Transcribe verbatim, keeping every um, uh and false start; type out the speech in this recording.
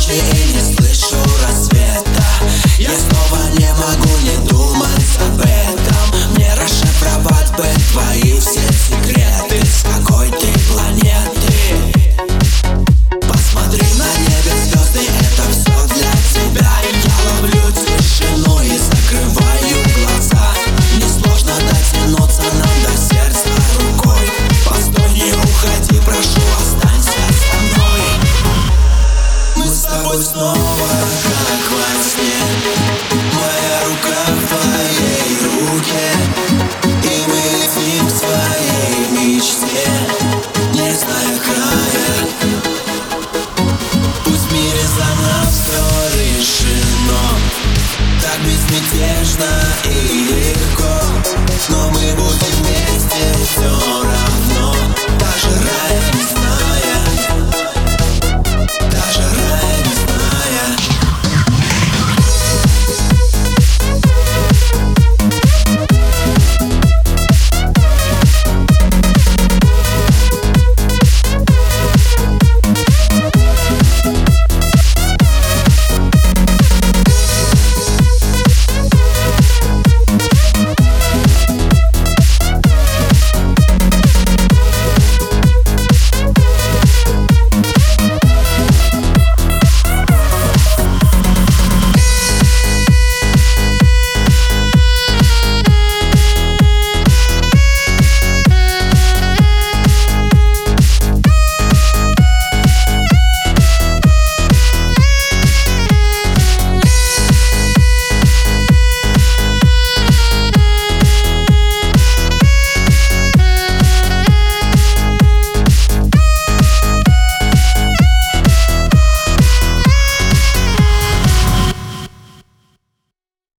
ночи и не слышу рассвета. Я снова не могу не думать об этом. Мне расшифровать бы твои все секреты. С какой ты планеты? Посмотри на небе звезды, это все для тебя. Я ловлю тишину и закрываю глаза. Несложно дотянуться нам до сердца рукой. Постой, не уходи, прошу, останься со мной. Мы с тобой снова